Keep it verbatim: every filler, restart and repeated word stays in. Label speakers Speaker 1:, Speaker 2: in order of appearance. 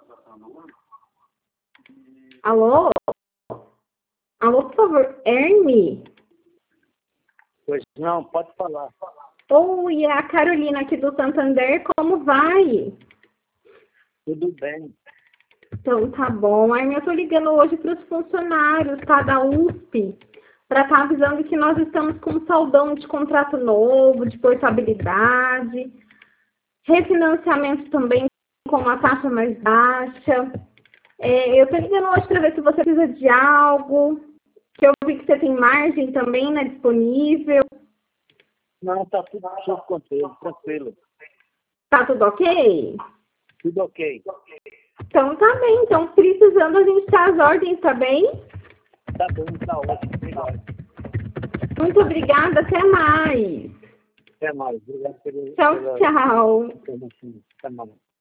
Speaker 1: Alô? Alô, por favor, Herme?
Speaker 2: Pois não, pode falar.
Speaker 1: Oi, é a Carolina aqui do Santander, como vai?
Speaker 2: Tudo bem.
Speaker 1: Então, tá bom. Herme, eu tô ligando hoje para os funcionários, tá, da U S P, para estar avisando que nós estamos com um saldão de contrato novo, de portabilidade, refinanciamento também com uma taxa mais baixa. É, eu tô ligando hoje para ver se você precisa de algo, que eu vi que você tem margem também, né, disponível.
Speaker 2: Não, tá tudo sob controle, tranquilo.
Speaker 1: Tá tudo ok?
Speaker 2: Tudo ok.
Speaker 1: Então tá bem. Então, precisando, a gente tá às ordens, tá bem?
Speaker 2: Tá bom, tá ótimo. Obrigado.
Speaker 1: Muito obrigada. Até mais.
Speaker 2: Até mais. Obrigado pelo,
Speaker 1: Tchau,
Speaker 2: pela
Speaker 1: tchau.
Speaker 2: informação. Até mais.